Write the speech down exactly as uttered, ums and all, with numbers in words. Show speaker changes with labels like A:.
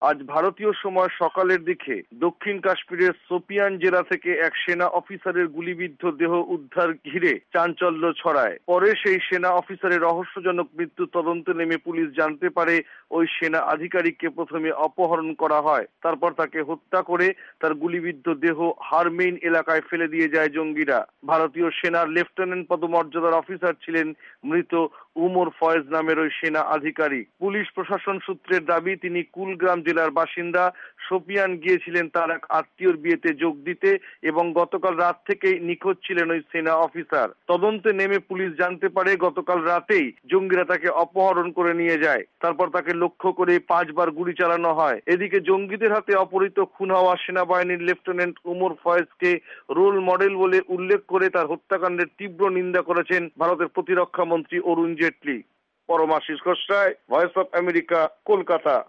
A: আজ ভারতীয় সময় সকালের দিকে দক্ষিণ কাশ্মীরের শোপিয়ান জেলা থেকে এক সেনা অফিসারের গুলিবিদ্ধ দেহ উদ্ধার ঘিরে চাঞ্চল্য ছড়ায়। পরে সেই সেনা অফিসারের রহস্যজনক মৃত্যু তদন্তে নেমে পুলিশ জানতে পারে ওই সেনা আধিকারিককে প্রথমে অপহরণ করা হয়, তারপর তাকে হত্যা করে তার গুলিবিদ্ধ দেহ হারমেইন এলাকায় ফেলে দিয়ে যায় জঙ্গিরা। ভারতীয় সেনার লেফটেন্যান্ট পদমর্যাদার অফিসার ছিলেন মৃত উমর ফয়েজ নামের ওই সেনা আধিকারিক। পুলিশ প্রশাসন সূত্রের দাবি তিনি কুলগ্রাম জেলার বাসিন্দা। শোপিয়ান গিয়েছিলেন তার এক আত্মীয়র বিয়েতে যোগ দিতে এবং গতকাল রাত থেকেই নিখোঁজ ছিলেন ওই সেনা অফিসার। তদন্তে নেমে পুলিশ জানতে পারে গতকাল রাতেই জঙ্গিরা তাকে অপহরণ করে নিয়ে যায়, তারপর তাকে লক্ষ্য করে পাঁচবার গুলি চালানো হয়। এদিকে জঙ্গিদের হাতে অপহৃত খুন হওয়া সেনাবাহিনীর লেফটেন্যান্ট উমর ফয়েজকে রোল মডেল বলে উল্লেখ করে তার হত্যাকাণ্ডের তীব্র নিন্দা করেছেন ভারতের প্রতিরক্ষা মন্ত্রী Arun Jaitley. Paramashis Ghosh, voice of America, Kolkata.